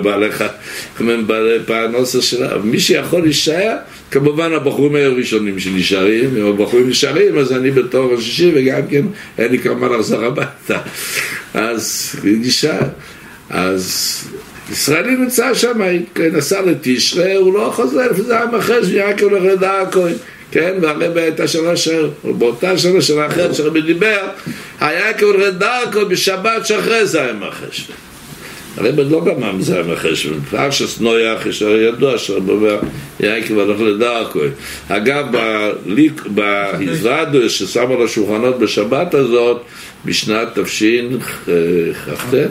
בעלי פרנוס שלה, מי שיכול להישאר, כמובן הבחורים היו ראשונים שנשארים, אם הבחורים נשארים, אז אני בתור השישי, וגם כן אין לי כמה לחזור הביתה, אז נשאר, אז ישראלי נמצא שם, נסע לתשרה, הוא לא חוזר, זה עם אחר שיהיה הולך לדרכו, כן, והרבא הייתה שנה שר, באותה שנה שנה אחרת שהרבא דיבר, היה כבר דרכו בשבת שאחרי זה עם החשבן. הרבא לא גמר מזה עם החשבן, פרשס נויח, יש ידוע שהרבא אומר, היה כבר הולך לדרכו. אגב, בהזרדו ששם על השולחנות בשבת הזאת, בשנת תפשין חפטת,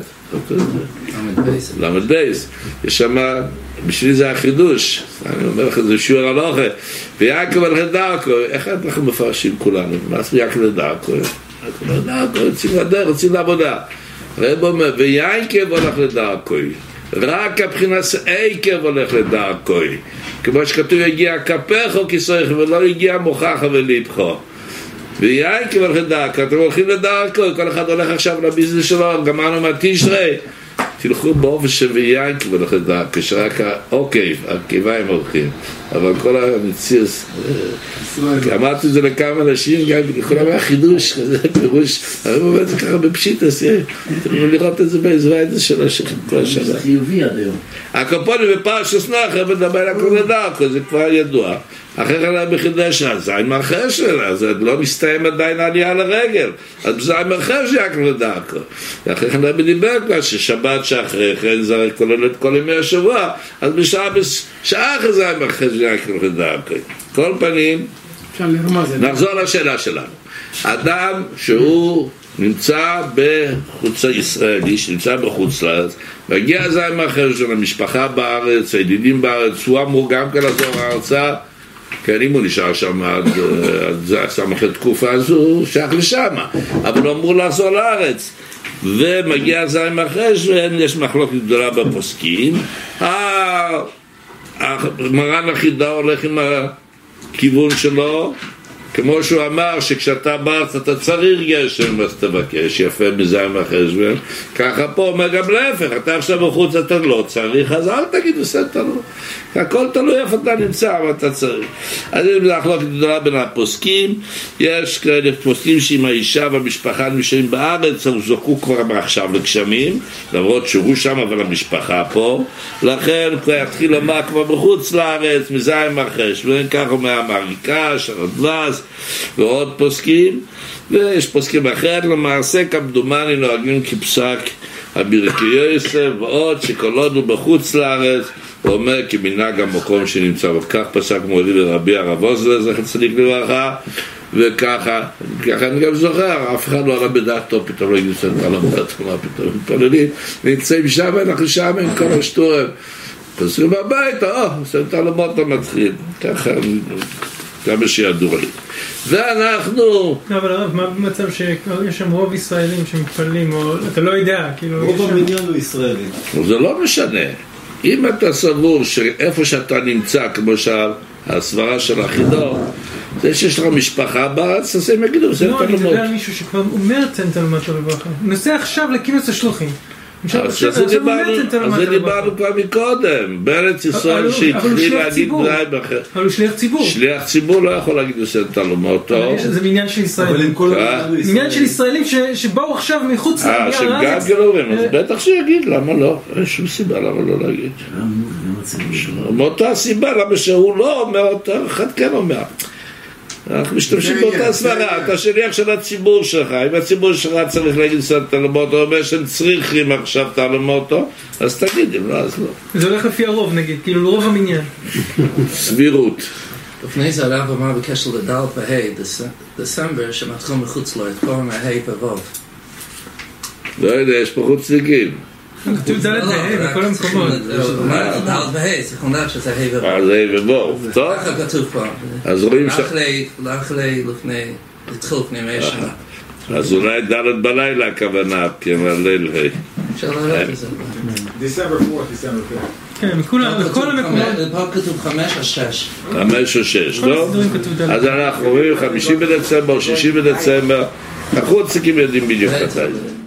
למד בייס, יש שם, בשבילי זה החידוש, אני אומר לך, זה שיעור הלוכה, ויעקב על דרכו, איך אנחנו מפרשים כולנו? מה זה יעקב על דרכו? יעקב על דרכו, רוצים לדרך, רוצים לעבודה. הרב אומר, ויעקב הולך לדרכו, רק הבחינת עקב הולך לדרכו, כמו שכתוב, יגיע כפך או כיסורך, ולא יגיע מוכח ולבך. ויעקב הולך לדרכו, אתם הולכים לדרכו, כל אחד הולך עכשיו לביזנס שלו, גמרנו מהתשרי, תלכו באופן שוויינק ולכן כשרק העוקב, הרכיביים הולכים, אבל כל המציאס, אמרתי את זה לכמה אנשים, גם לכולם היה חידוש כזה, פירוש, אני אומר את זה ככה בפשיט, אז תראו לראות את זה בעזרה של כל השנה. זה חיובי עד היום. הקופונים בפרשת נחר מדבר על הכל לדרכו, זה כבר ידוע. אחרי כן בחידש הזיימר חשל, אז זה לא מסתיים עדיין עלייה לרגל, אז בזיימר חשל יקל לדרכו. אחרי כן בדיבר כבר ששבת שאחרי כן זה כולל את כל ימי השבוע, אז בשעה בשעה אחרי זיימר חשל יקל לדרכו. כל פנים, נחזור לשאלה שלנו. אדם שהוא נמצא בחוץ הישראלי, שנמצא בחוץ לארץ, והגיע הזיימר חשל המשפחה בארץ, הידידים בארץ, הוא אמור גם כן לחזור הארצה, כן, אם הוא נשאר שם עד זה סמך התקופה הזו, הוא שייך לשם, אבל הוא אמור לחזור לארץ. ומגיע הזיימר חשל, יש מחלוקת גדולה בפוסקים. מרן החידה הולך עם הכיוון שלו, כמו שהוא אמר שכשאתה בארץ אתה צריך גשם אז תבקש, יפה מזיימר חשל. ככה פה אומר גם להפך, אתה עכשיו בחוץ אתה לא צריך, אז אל תגיד בסדר לא, הכל תלוי איפה אתה נמצא אבל אתה צריך. אז אם זה מחלוקת גדולה בין הפוסקים, יש כאלה פוסקים שעם האישה והמשפחה נשארים בארץ, הוא זוכו כבר מעכשיו לגשמים, למרות שהוא שם אבל המשפחה פה, לכן הוא יתחיל לומר כבר בחוץ לארץ מזיימר חשל, וכך אומר המריקה, שרדלס ועוד פוסקים, ויש פוסקים אחרת למעשה כמדומני נוהגים כפסק הבירקי יוסף ועוד שכל עוד הוא בחוץ לארץ הוא אומר כי מנהג המקום שנמצא, וכך פסק מורי ורבי הרב עוזלר זכר צדיק לברכה, וככה ככה אני גם זוכר, אף אחד לא עלה בדעתו פתאום לא יגידו סנטה למדת מה פתאום מתפללים, נמצאים שם אנחנו שם עם כל השטורם פסקים בבית, או סנטה למדת מתחיל ככה כמה שידוע לי. ואנחנו... אבל הרב, מה במצב שיש שם רוב ישראלים שמתפללים, או אתה לא יודע, כאילו... רוב המניין הוא ישראלי. זה לא משנה. אם אתה סבור שאיפה שאתה נמצא, כמו שהסברה של החידור, זה שיש לך משפחה בארץ, אז הם יגידו, זה לא, אני תלמוד. יודע על מישהו שכבר אומר צנטה למטה לברכה. הוא נוסע עכשיו לכינוס השלוחים. אז זה דיברנו כבר מקודם, בארץ ישראל שהתחיל להגיד בלי בחר. אבל הוא שליח ציבור. שליח ציבור לא יכול להגיד בסנטה למטה. זה בעניין של ישראלים. עניין של ישראלים שבאו עכשיו מחוץ אה, שהם גם גלורים, אז בטח שיגיד, למה לא? אין שום סיבה למה לא להגיד. מאותה סיבה, למה שהוא לא אומר אותה, אחד כן אומר. אנחנו משתמשים באותה סברה, אתה שליח של הציבור שלך, אם הציבור שלך צריך להגיד סנטה למוטו, אומר שהם צריכים עכשיו תלמותו, אז תגיד, אם לא, אז לא. זה הולך לפי הרוב נגיד, כאילו לרוב המניין. סבירות. לפני זה הרב אמר בקשר לדל והי, דסמבר שמתחיל מחוץ לו, את כל מהי ובוב. לא יודע, יש פה חוץ צדיקים. כתוב דלת והי בכל המקומות. דל והי, צריך לדעת שזה הי ובוב. אה, זה הי ובוב, טוב. ככה כתוב פה. אז רואים ש... לאחלי לפני, התחיל לפני מאה שנה. אז אולי דלת בלילה הכוונה, כי הם הליל הי. אפשר להראות את זה. דיסמבר ארבעth, דיסמבר fifth. כן, בכל המקומות. פה כתוב חמש או שש. חמש או שש, לא? אז אנחנו רואים חמישי בדצמבר, שישי בדצמבר, החוצים יודעים בדיוק מתי זה.